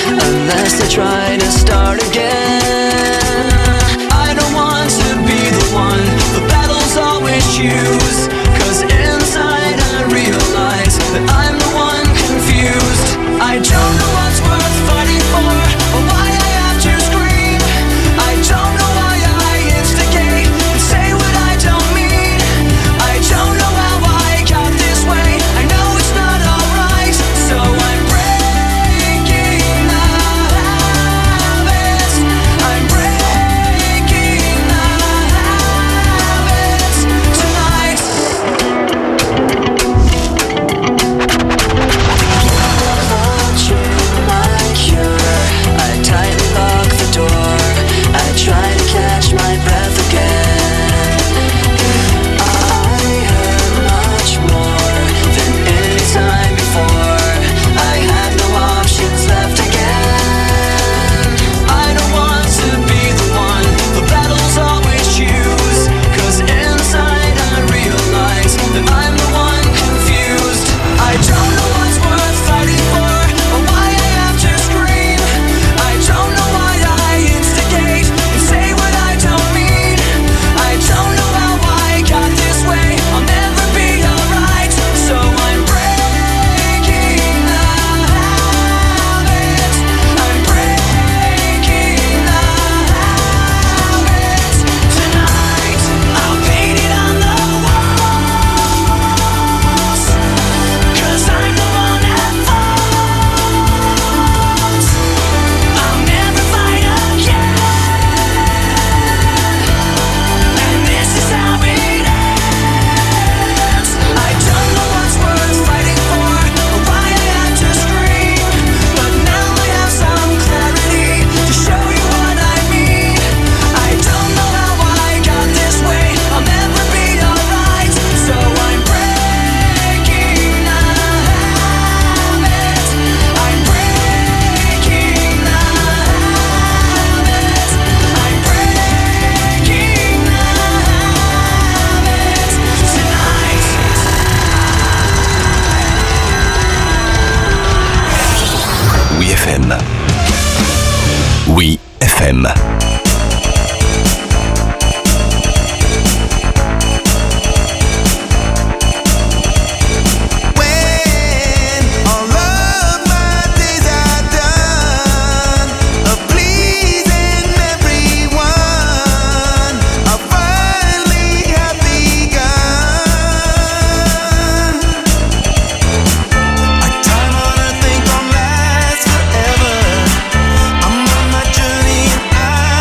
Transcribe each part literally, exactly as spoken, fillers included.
unless they try to start again. I don't want to be the one the battles always choose, 'cause inside I realize that I'm the one confused. I don't know what's worth fighting for, or why I have to scream. I don't know why I instigate and say what I don't mean. I don't know how I got this way, I know it's not alright, so I'm breaking the habits. I'm breaking the habits tonight. Watching my cure, I tightly lock the door. I try to catch my breath again. I hurt much more than any time before. I have no options left again. I don't want to be the one the battles always choose, 'cause inside I realize that I'm the one confused. I don't know what's worth fighting for, or why I have to scream. I don't know why I instigate and say what I don't mean. I don't know how I got this way, I'll never be alright, so I'm breaking the habit. I'm breaking the habit tonight. I'll paint it on the walls, 'cause I'm the one at fault. I'll never fight again, and this is how it ends. I don't know what's worth fighting for, or why I had to scream, but now I have some clarity to show you what I mean. I don't know how I got this way, I'll never be alright, so I'm breaking the habit. I'm breaking the habit. I'm breaking the habit tonight. Oui F M. Oui F M. When all of my days are done of pleasing everyone, I'll finally have begun. Our time on earth ain't gonna last forever. I'm on my journey and I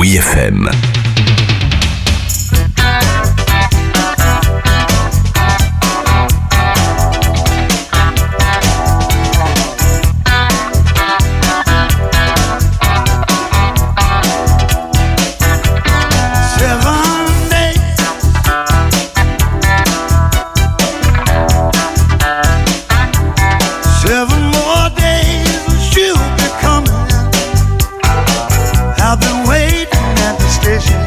Oui F M. I've been waiting at the station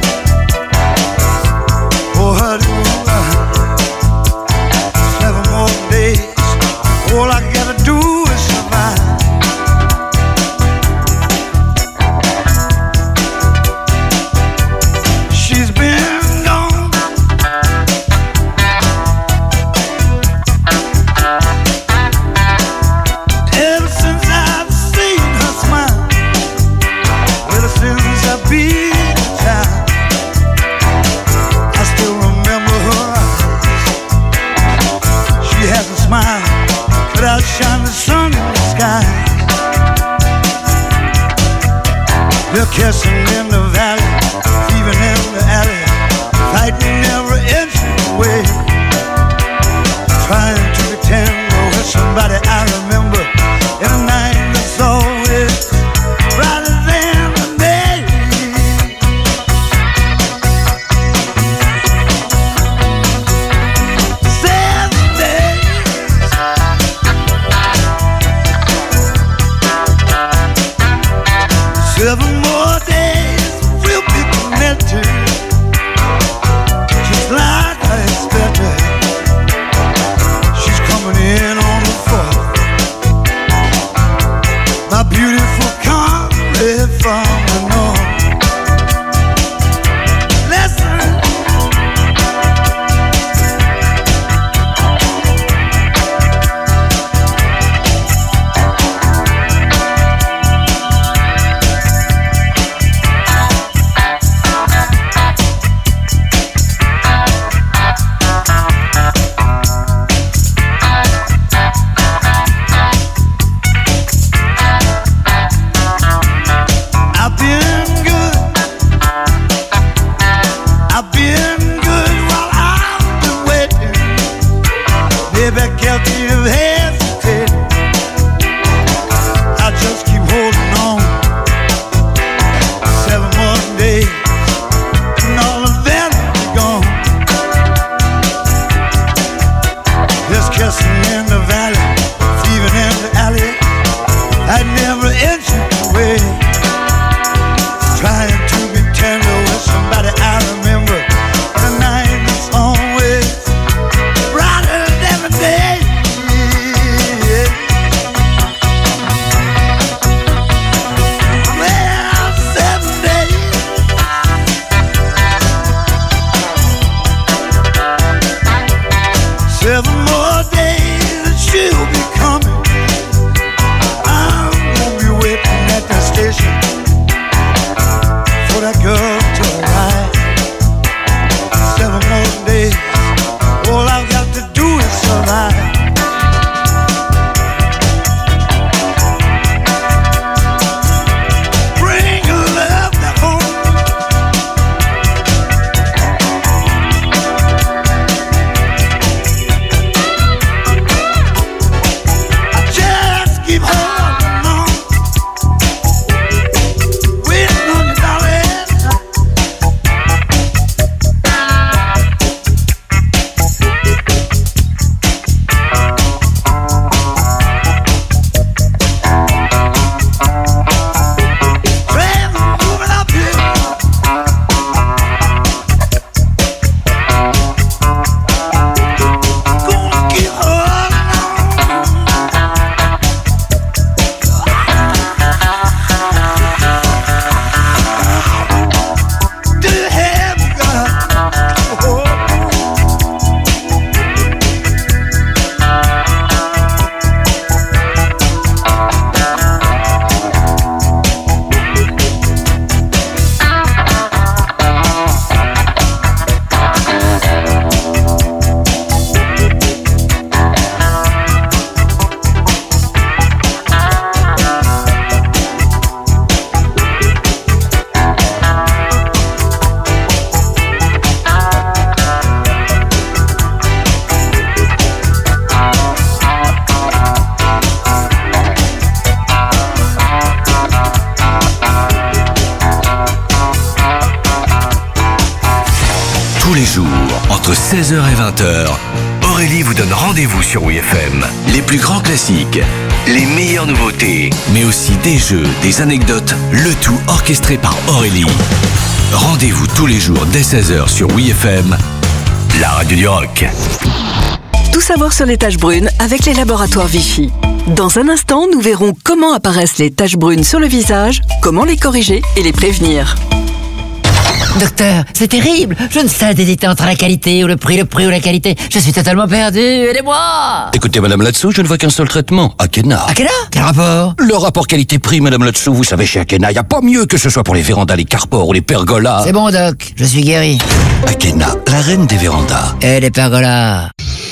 Tous les jours, entre seize heures et vingt heures, Aurélie vous donne rendez-vous sur W F M. Les plus grands classiques, les meilleures nouveautés, mais aussi des jeux, des anecdotes, le tout orchestré par Aurélie. Rendez-vous tous les jours dès seize heures sur W F M, la radio du rock. Tout savoir sur les taches brunes avec les laboratoires Vichy. Dans un instant, nous verrons comment apparaissent les taches brunes sur le visage, comment les corriger et les prévenir. Docteur, c'est terrible. Je ne sais hésiter entre la qualité ou le prix, le prix ou la qualité. Je suis totalement perdu. Aidez-moi. Écoutez, madame là-dessous, je ne vois qu'un seul traitement. Akena. Akena ? Quel rapport ? Le rapport qualité-prix, madame là-dessous, vous savez, chez Akena, il n'y a pas mieux que ce soit pour les vérandas, les carpores ou les pergolas. C'est bon, doc. Je suis guéri. Akena, la reine des vérandas. Et les pergolas.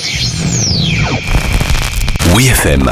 W F M.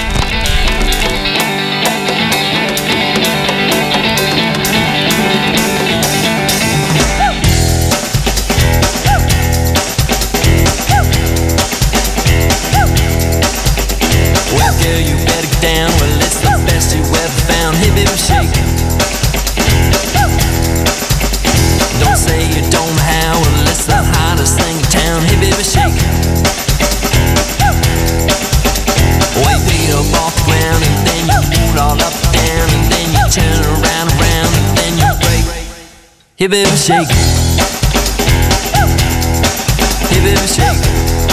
Hey baby shake. Hey baby shake.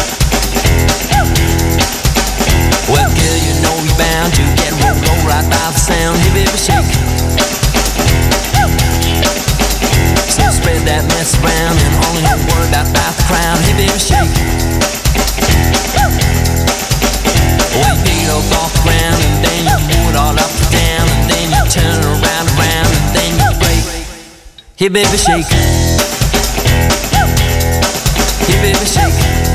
Well girl, you know you're bound to get rolled over right by the sound. Hey baby shake. So spread that mess around and only don't worry about, about the crowd. Hey baby shake. Well you beat up off the ground and then you move it all up and down and then you turn around and around and then you break. Hey baby shake. Hey baby shake.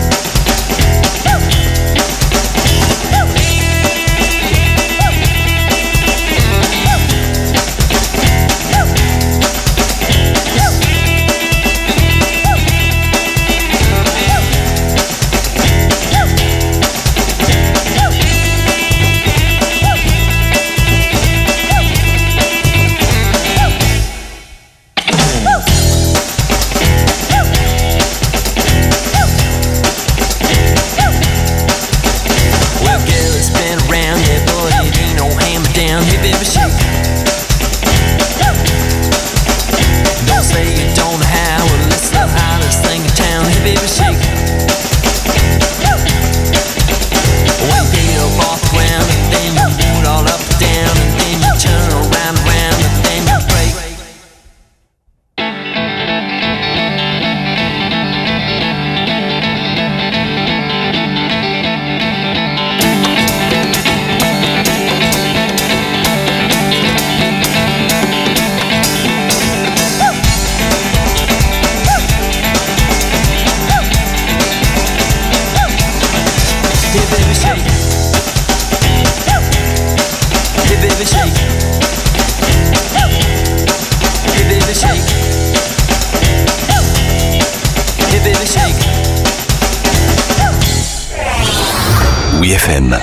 W F M.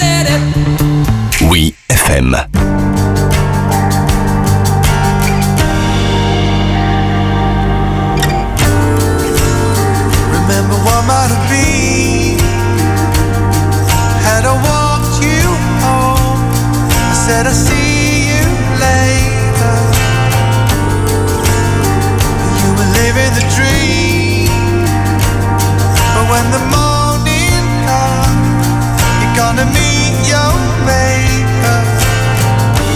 W F M. Remember what might have been had I walked you home. I said I'll see you later. You were living the dream, but when the morning comes, you're gonna meet your maker.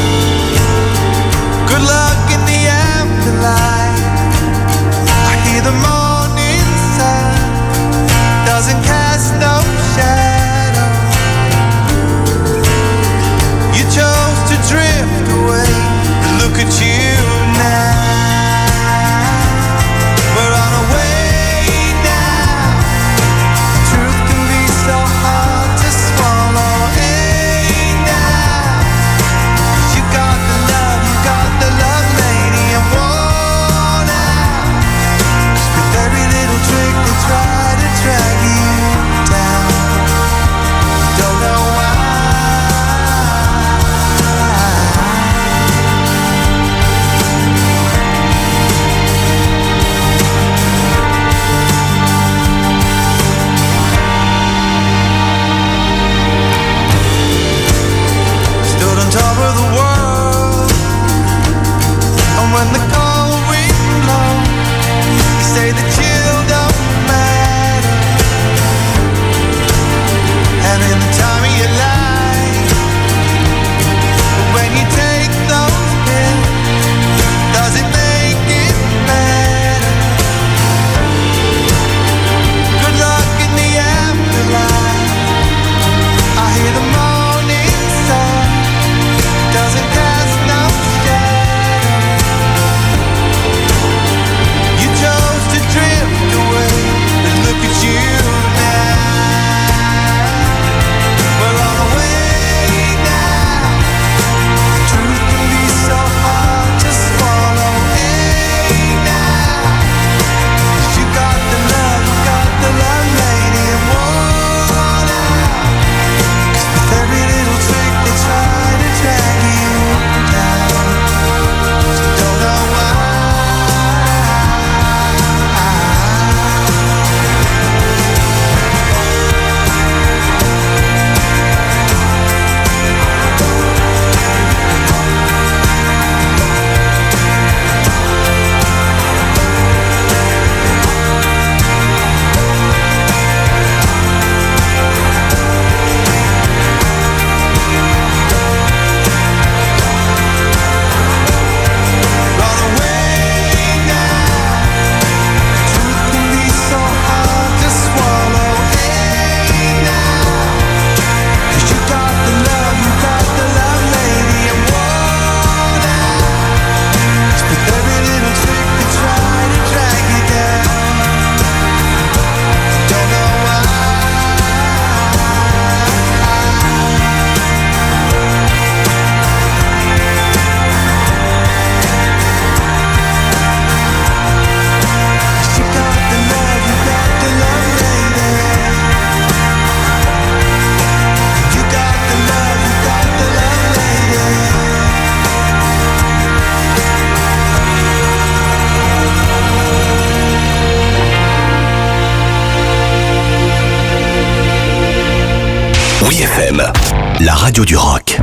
F M, la radio du rock.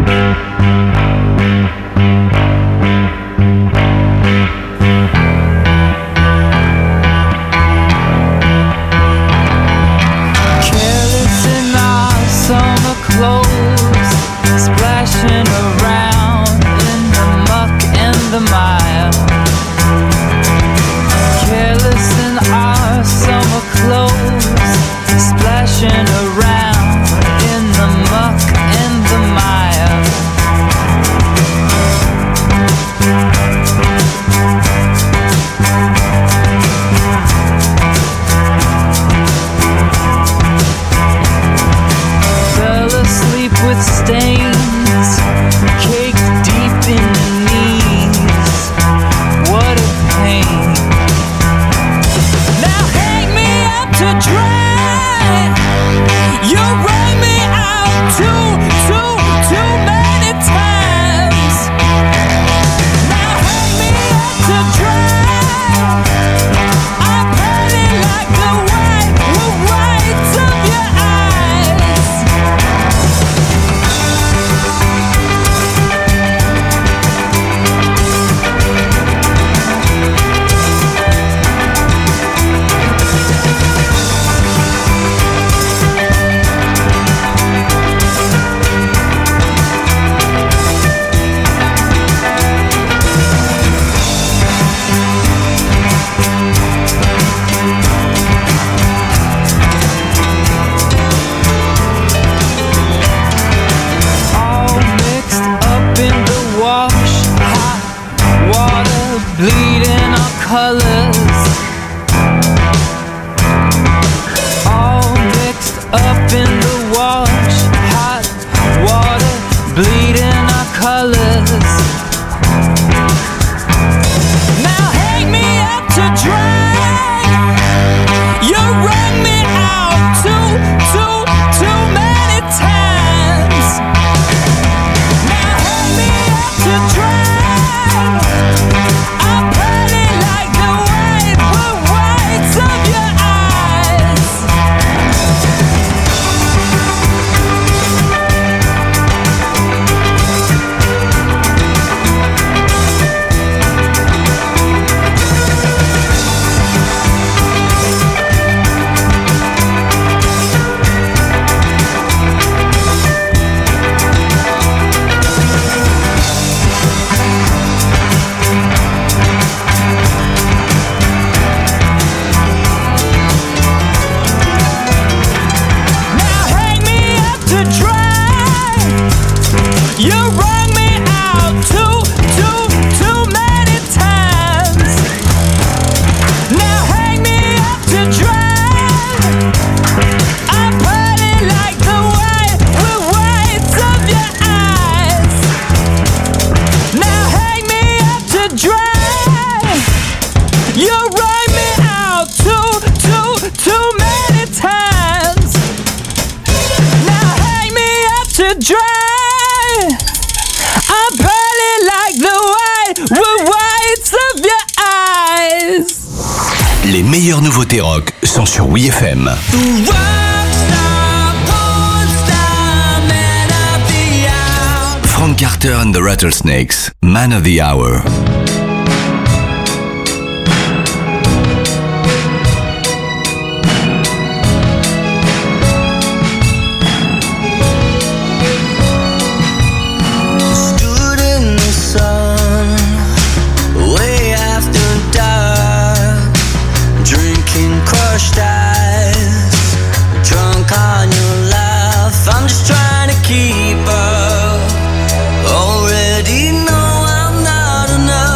Careless in our summer clothes, splashing around in the muck and the mire. Careless in our summer clothes, splashing around in the muck and the mire. Fell asleep with stains caked deep in the knees. What a pain. Now hang me up to dry. You wrung me out too, too, too many times. Now hang me up to dry. I'm burning like the white, the whites of your eyes. All mixed up in the wash, hot water bleeding our colors. All mixed up in the wash, hot water bleeding our colors. Now hang me up to dry. You wrung me out too, too, too many times. Now hang me up to dry. I'm burning like the white, the whites of your eyes. Now hang me up to dry. You wrung me out too, too, too many times. Now hang me up to dry. I'm burning like the white, the whites of your eyes. Now hang me up to dry. You wrung me out too, too, too many times. Now hang me up to dry. I'm burning like the white, the whites of your eyes. Les meilleures nouveautés rock sont sur W F M. Frank Carter and the Rattlesnakes, Man of the Hour. Stood in the sun, way after dark, drinking crushed ice, drunk on your laugh. I'm just trying to keep up. Already know I'm not enough.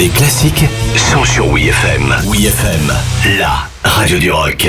Les classiques sont sur Oui F M. Oui F M, la radio du rock.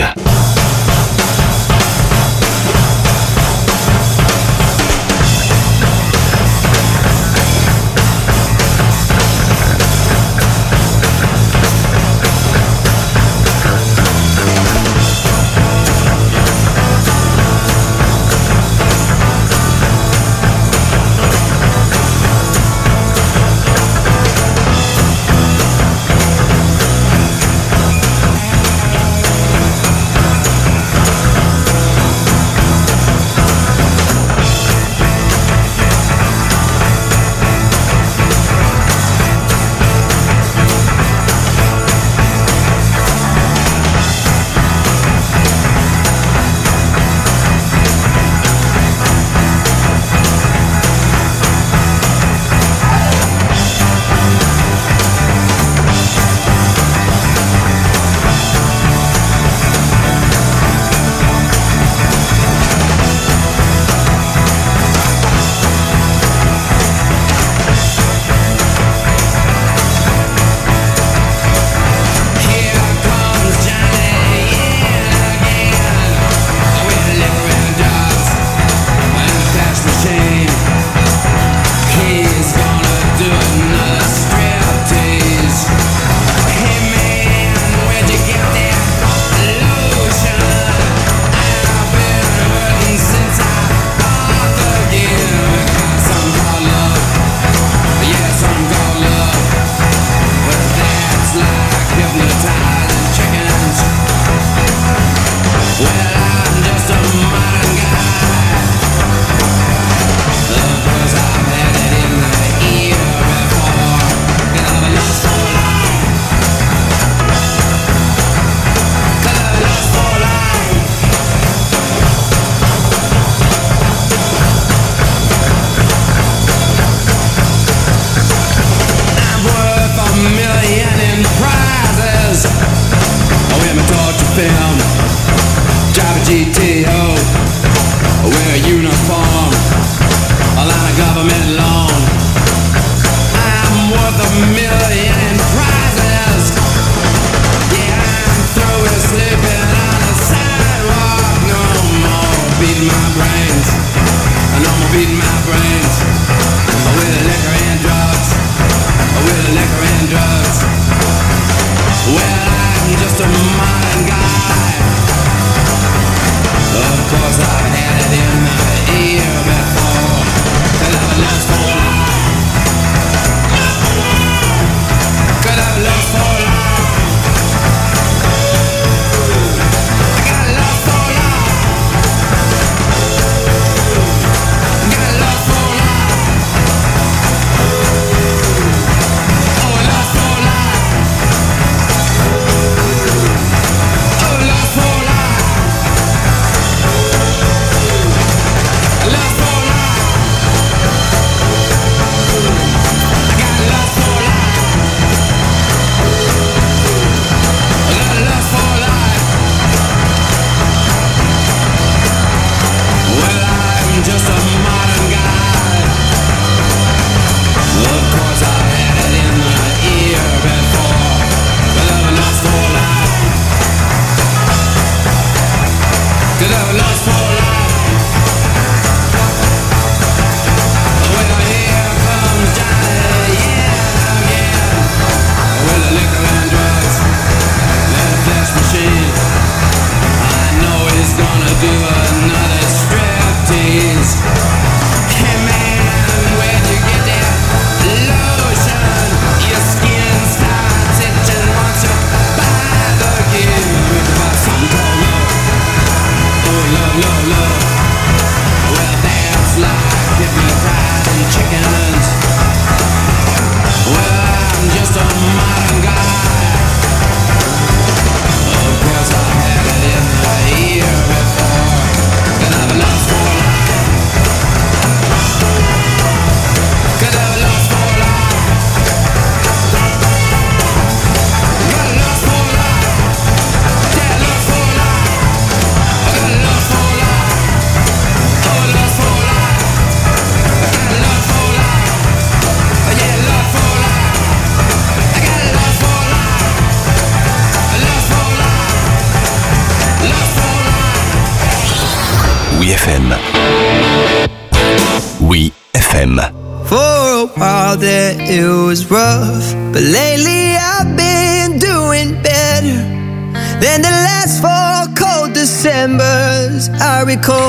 Well, I'm just a modern guy. F M. Oui, F M. For a while there it was rough, but lately I've been doing better than the last four cold Decembers I recall.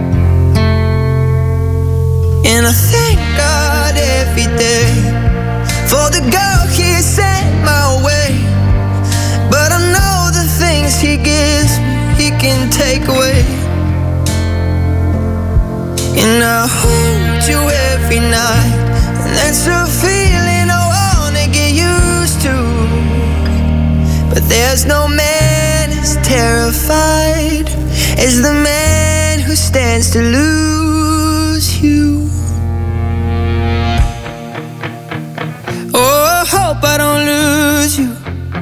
And I thank God every day for the girl He sent my way. But I know the things He gives me, He can take away. And I hold you every night, and that's a feeling I wanna get used to. But there's no man as terrified as the man who stands to lose you. Oh, I hope I don't lose you.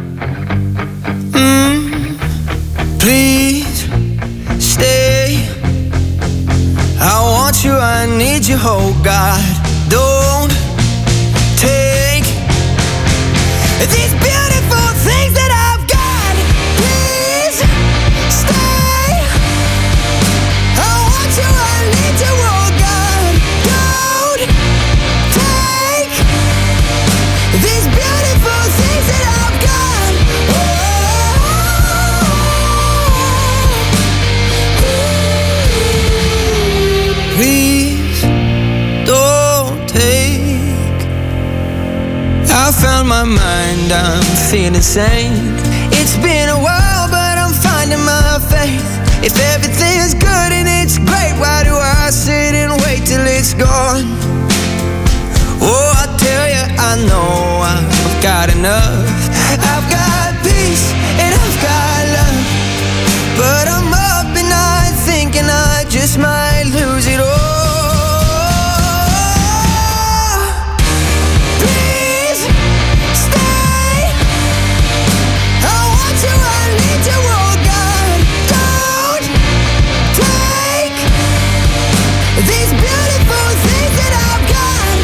Mm, please stay. I want you, I need you, oh God. Don't take these beautiful things that I've got. Please stay. I want you, I need you, oh God. Don't take these beautiful things that I've got. Oh, please don't take. I found my mind, I'm feeling sane. It's been a while, but I'm finding my faith. If everything's good and it's great, why do I sit and wait till it's gone? Oh, I tell you, I know I've got enough. I've got peace and I've got love, but I'm up at night thinking I just might lose it all. Please stay. I want you, I need you, oh God. Don't take these beautiful things that I've got.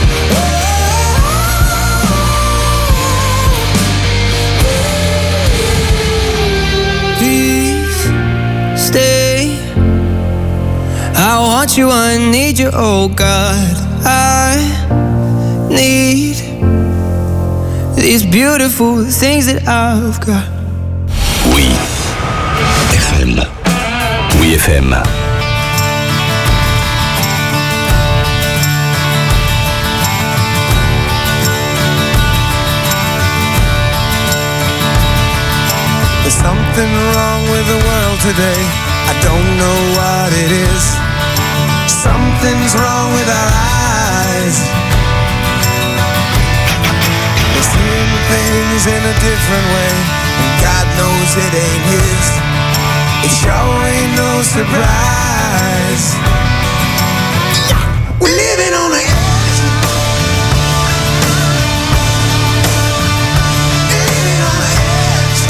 Please stay. I want you, I need you, oh God. I need these beautiful things that I've got. Oui, F M. Oui, F M. There's something wrong with the world today. I don't know what it is. Something's wrong with our eyes. We're seeing things in a different way, and God knows it ain't His. It sure ain't no surprise. We're living on the edge. Living on the edge.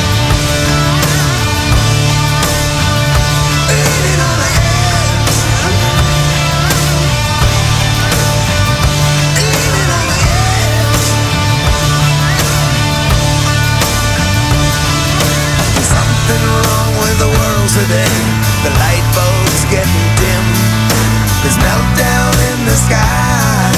Living on the edge. Living on the edge. There's something wrong with the world today. The light bulb's getting dim. There's meltdown in the sky.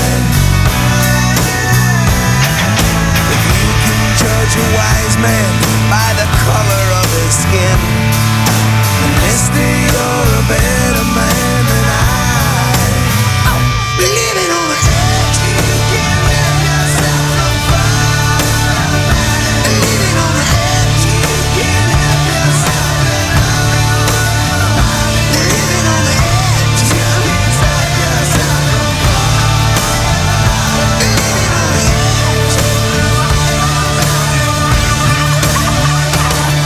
If you can judge a wise man by the color of his skin, then mister, you're a better man than I. Living on the edge, you can't let yourself on fire. Living on the edge, you can't help yourself. Living on the edge, you can't set yourself on fire. Living on the edge.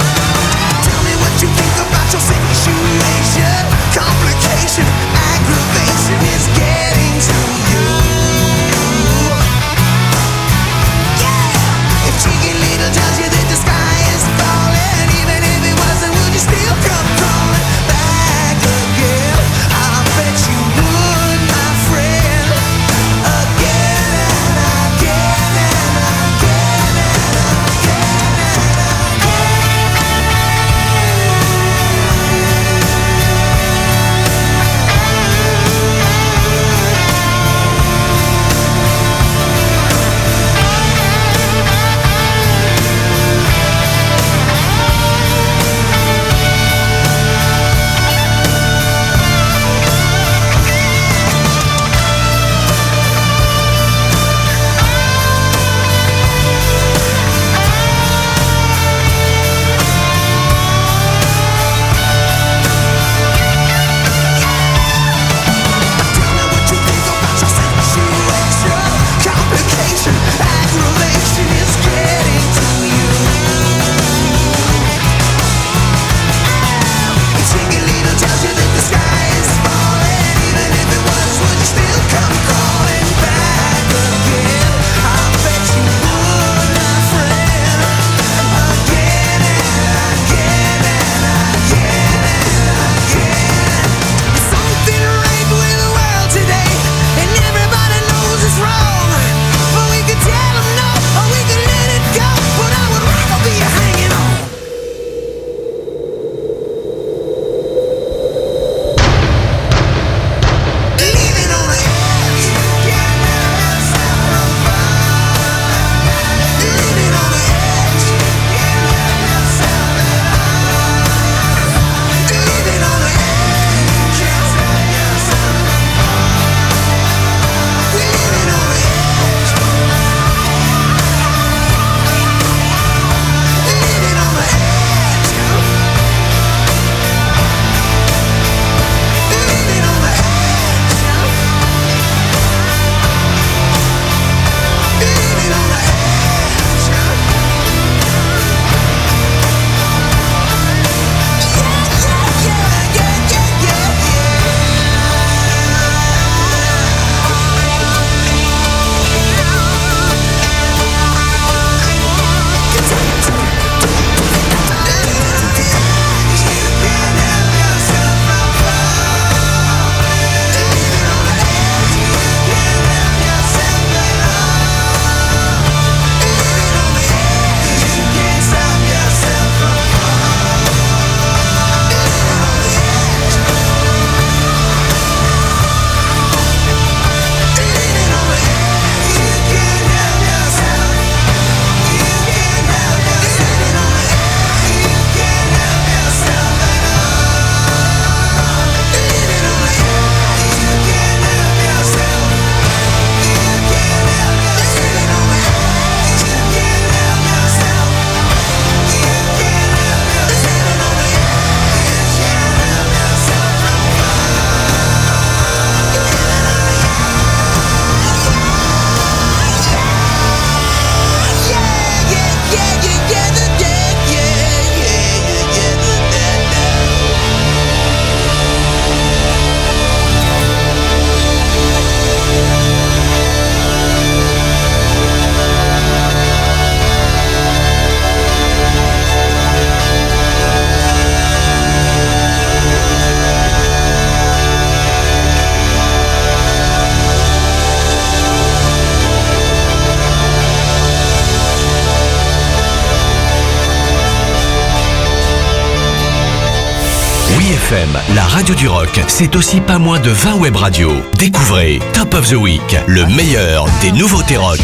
F M, la radio du rock, c'est aussi pas moins de vingt web radios. Découvrez Top of the Week, le meilleur des nouveautés rock.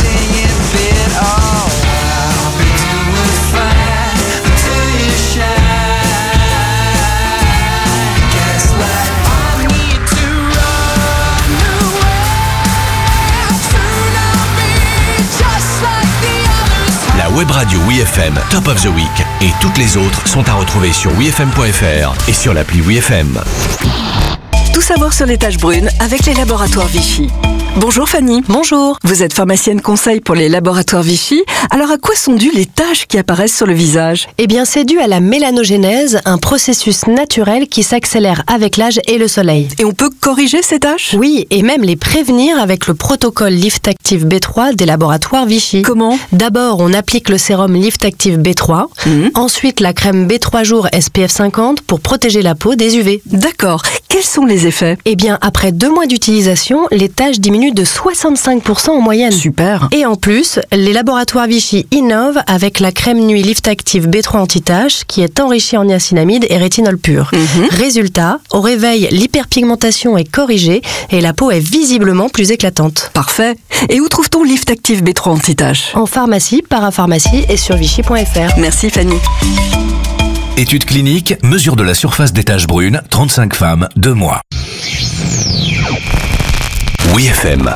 La web radio W F M Top of the Week et toutes les autres sont à retrouver sur W F M point F R et sur l'appli W F M. Tout savoir sur les taches brunes avec les laboratoires Vichy. Bonjour Fanny. Bonjour. Vous êtes pharmacienne conseil pour les laboratoires Vichy. Alors à quoi sont dues les taches qui apparaissent sur le visage? Eh bien, c'est dû à la mélanogénèse, un processus naturel qui s'accélère avec l'âge et le soleil. Et on peut corriger ces taches? Oui, et même les prévenir avec le protocole Lift Active B trois des laboratoires Vichy. Comment? D'abord, on applique le sérum Lift Active B trois, mmh. ensuite la crème B trois jours S P F cinquante pour protéger la peau des U V. D'accord. Quels sont les effets? Eh bien, après deux mois d'utilisation, les taches diminuent de soixante-cinq pour cent en moyenne. Super. Et en plus, les laboratoires Vichy innovent avec la crème nuit Lift Active B trois anti-taches qui est enrichie en niacinamide et rétinol pur. Mmh. Résultat, au réveil, l'hyperpigmentation est corrigée et la peau est visiblement plus éclatante. Parfait. Et où trouve-t-on Lift Active B trois anti-taches? En pharmacie, parapharmacie et sur vichy point F R. Merci Fanny. Étude clinique, mesure de la surface des taches brunes, trente-cinq femmes, deux mois. W F M.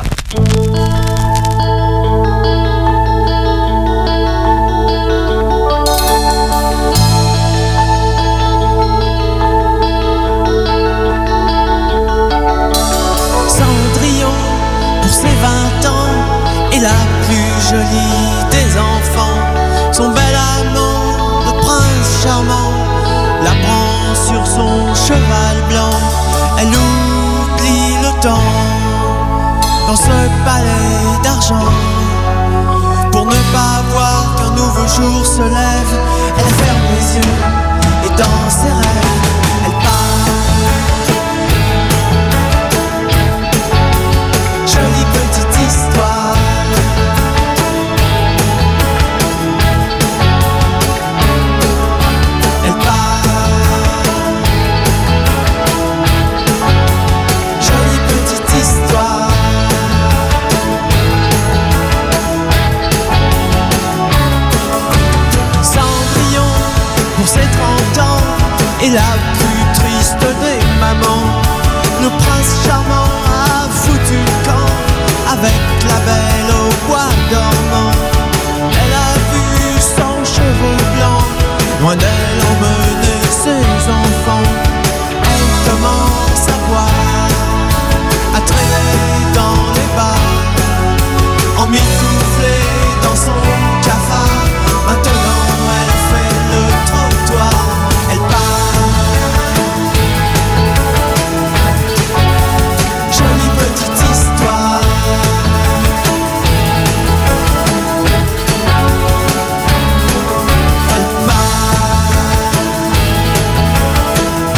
Cendrillon, pour ses vingt ans, est la plus jolie des enfants. Son bel amant, le prince charmant, la prend sur son cheval blanc. Elle oublie le temps dans ce palais d'argent. Pour ne pas voir qu'un nouveau jour se lève, elle ferme les yeux et dans ses rêves, elle part. Jolie petite histoire. Elle part. Jolie petite histoire. Cendrillon, pour ses trente ans, est la plus triste des mamans. Le prince charmant a foutu le camp avec la belle au bois dormant. Elle a vu son cheveu blanc loin d'elle emmener ses enfants. Elle commence à boire, à traîner dans les bars, emmitouflée dans son cafard. Maintenant elle fait le trottoir, elle part. Jolie petite histoire. Elle part.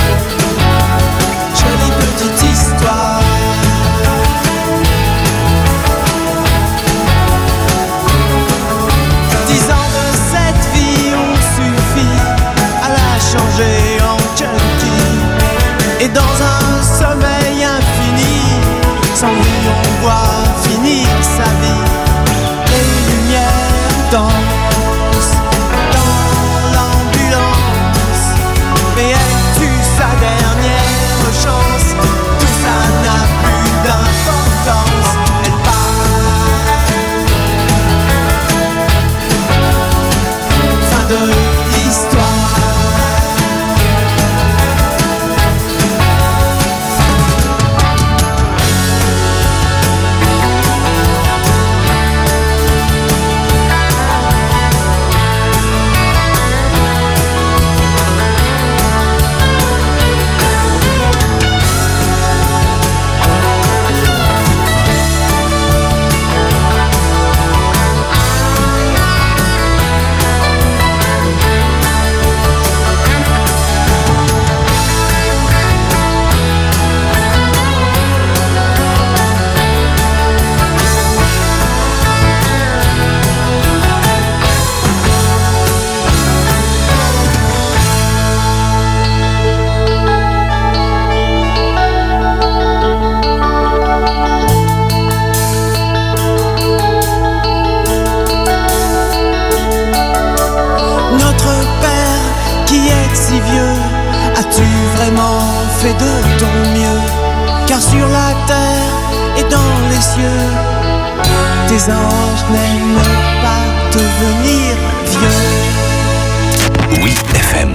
As-tu vraiment fait de ton mieux? Car sur la terre et dans les cieux, tes anges n'aiment pas devenir vieux. Oui F M.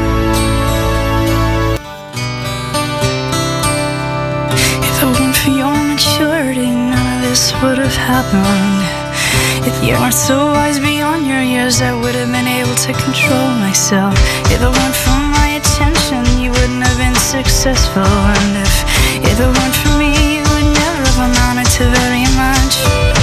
If it weren't for your maturity, none of this would have happened. If you weren't so wise beyond your years, I would have been able to control myself. If it weren't for my attention, you wouldn't have been successful. And if, if it weren't for me, you would never have amounted to very much.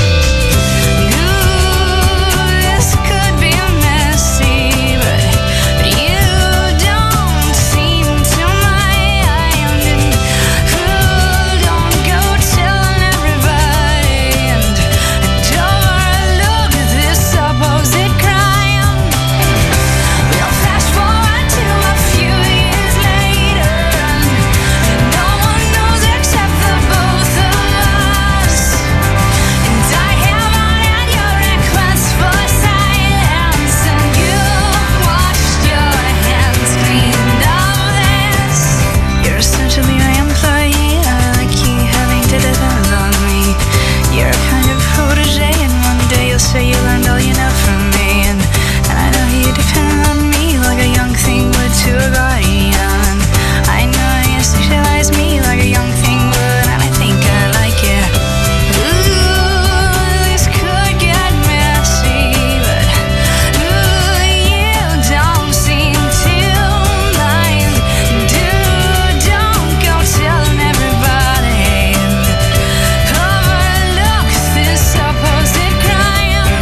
So you learned all you know from me, and, and I know you depend on me like a young thing would to a guardian. I know you sexualize me like a young thing would, and I think I like it. Ooh, this could get messy, but ooh, you don't seem to mind. Dude, don't go telling everybody and overlook this supposed crime.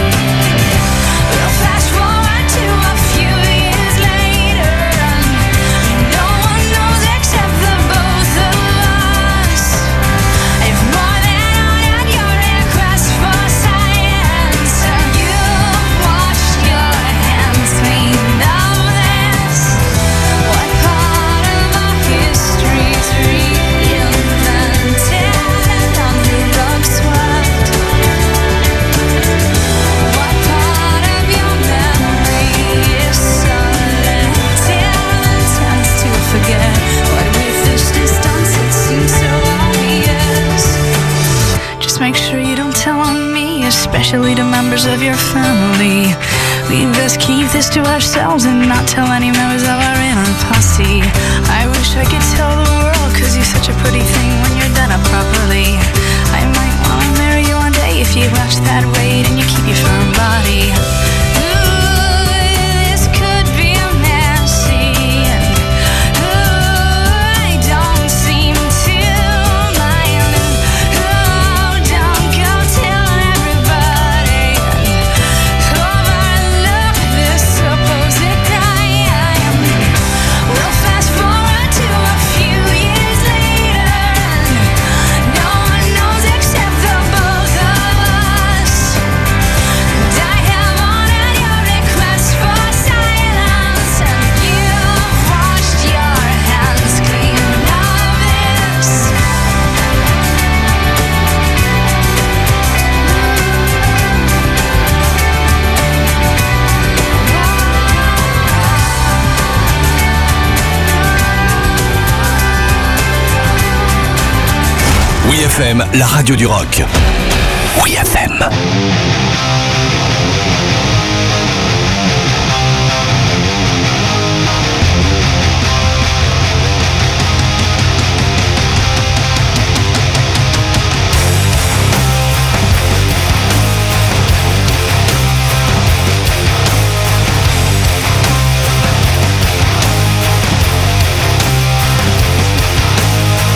Make sure you don't tell on me, especially to members of your family. We'd best keep this to ourselves and not tell any members of our inner posse. I wish I could tell the world, cause you're such a pretty thing when you're done up properly. I might wanna marry you one day if you watch that weight and you keep your firm body. Oui F M, la radio du rock. Oui F M.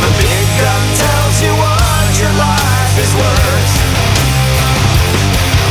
You what your life is worth.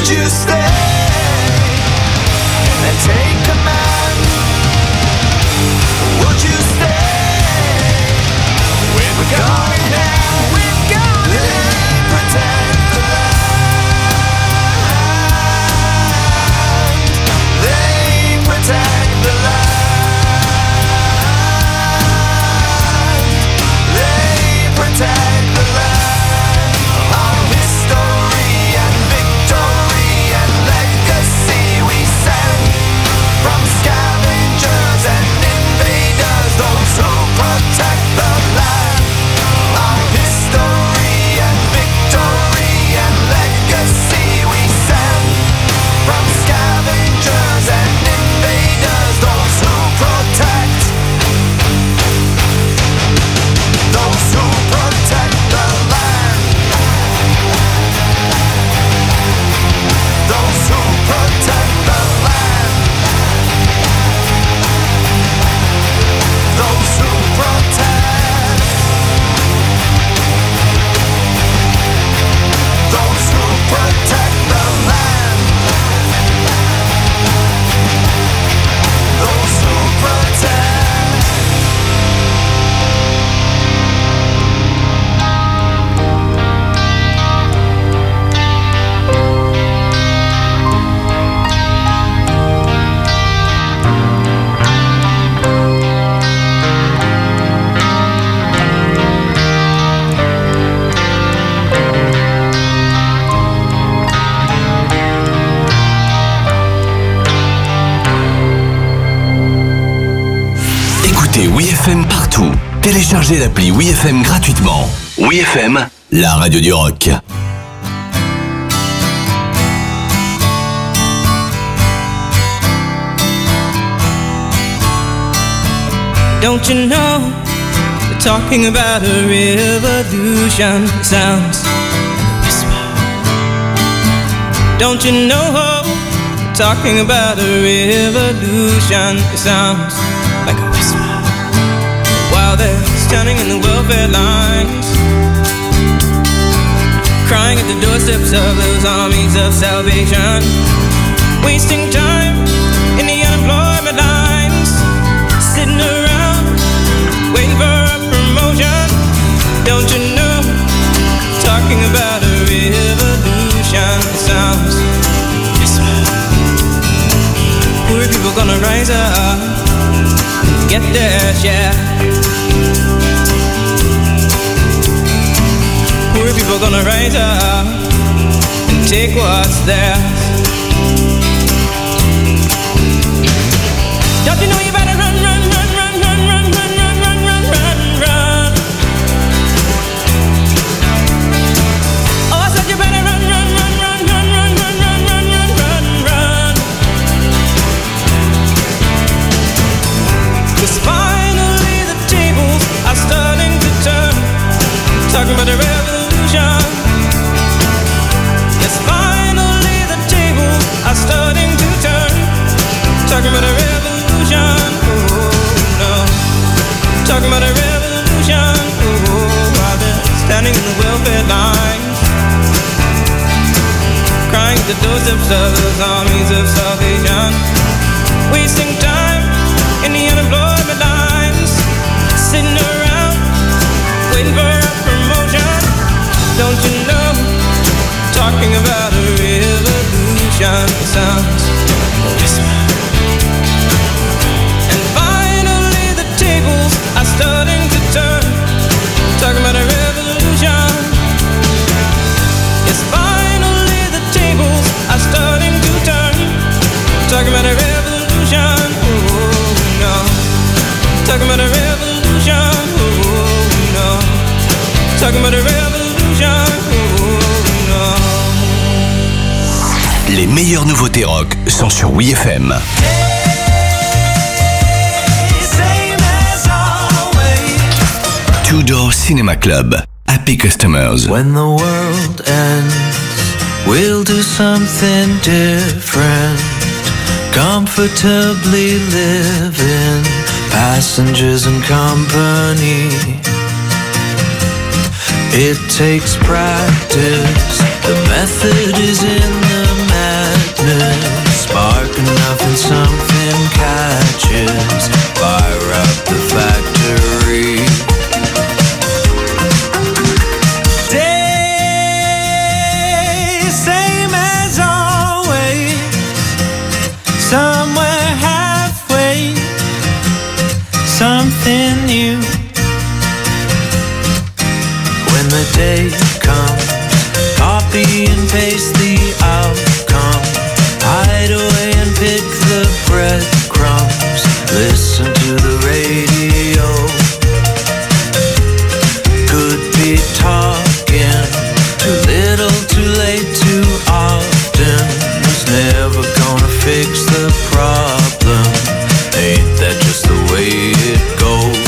Would you stay and take command? Would you stay when we're gone in hand? We're gone in hand. Protect the land. They protect the land. They protect the land. Our history and victory and legacy we send from scavengers and invaders, those who protect the land. Our history and victory and legacy we send from scavengers and invaders, those who protect, those who protect the land, those who protect the land, those who protect, those who protect the land, those who protect. Écoutez Oui F M partout. Téléchargez l'appli Oui F M gratuitement. Oui F M, la radio du rock. Don't you know, they're talking about a revolution. It sounds like a whisper. Don't you know, they're talking about a revolution. It sounds like a whisper. While they're standing in the welfare lines, crying at the doorsteps of those armies of salvation, wasting time in the unemployment lines, sitting around waiting for a promotion. Don't you know, talking about a revolution. It sounds whisper. Poor people gonna rise up, get their share. Poor people gonna rise up and take what's theirs. Don't you know you better run, run, run, run, run, run, run, run, run, run, run, run. Oh, I said you better run, run, run, run, run, run, run, run, run, run, run, run. 'Cause finally the tables are starting to turn, talking about a revolution. Yes, finally the tables are starting to turn, talking about a revolution. Oh no, talking about a revolution. Oh, while they're standing in the welfare lines, crying at the doorsteps of those armies of salvation, wasting time in the unemployment lines, sitting around waiting for a promotion. Don't you know, talking about a revolution. Sounds like a whisper. And finally the tables are starting to turn, talking about a revolution. Yes, finally the tables are starting to turn, talking about a revolution. Oh no, talking about a revolution. Oh no, talking about a revolution. Oh no. Les meilleures nouveautés rock sont sur Oui F M. Two Door Cinema Club. Happy Customers. When the world ends, we'll do something different. Comfortably living, passengers and company. It takes practice, the method is in the madness. same as always. Somewhere halfway, something new. When the day comes, copy and paste the outcome. Hide away and pick the breadcrumbs. Listen to the radio. Could be talking. Too little, too late, too often. Was never gonna fix the problem. Ain't that just the way it goes?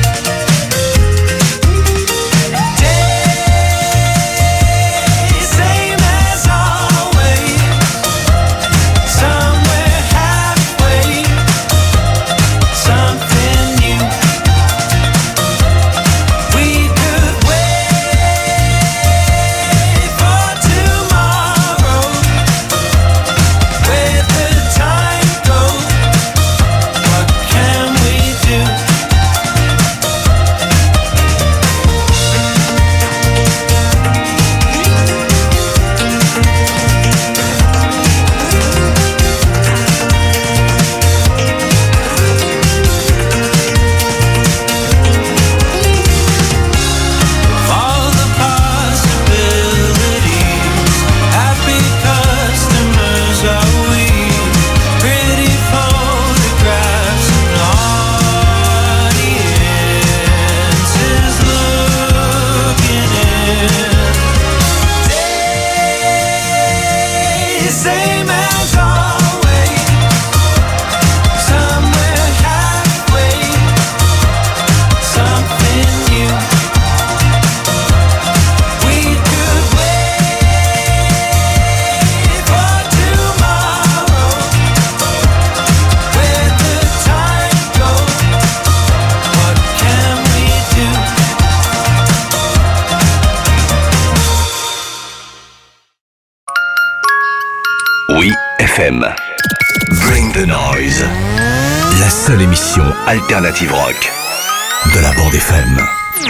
Oui F M. Bring the noise. La seule émission alternative rock de la bande F M.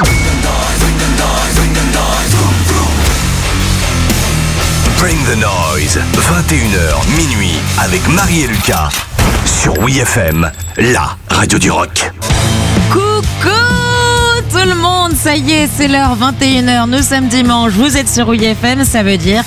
Bring the noise. vingt et une heures minuit avec Marie et Lucas sur Oui F M, la radio du rock. Coucou tout le monde, ça y est, c'est l'heure vingt et une heures, nous sommes dimanche, vous êtes sur Oui F M, ça veut dire